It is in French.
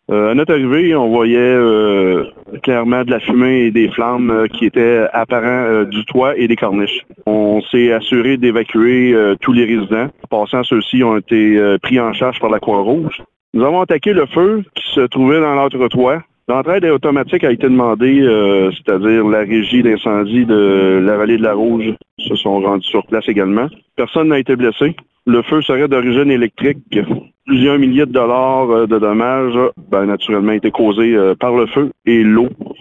À notre arrivée, on voyait clairement de la fumée et des flammes qui étaient apparents du toit et des corniches. On s'est assuré d'évacuer tous les résidents. Passant, ceux-ci ont été pris en charge par la Croix-Rouge. Nous avons attaqué le feu qui se trouvait dans l'entretoit. L'entraide automatique a été demandée, c'est-à-dire la régie d'incendie de la vallée de la Rouge se sont rendus sur place également. Personne n'a été blessé. Le feu serait d'origine électrique. Plusieurs milliers de dollars de dommages, naturellement, été causés par le feu et l'eau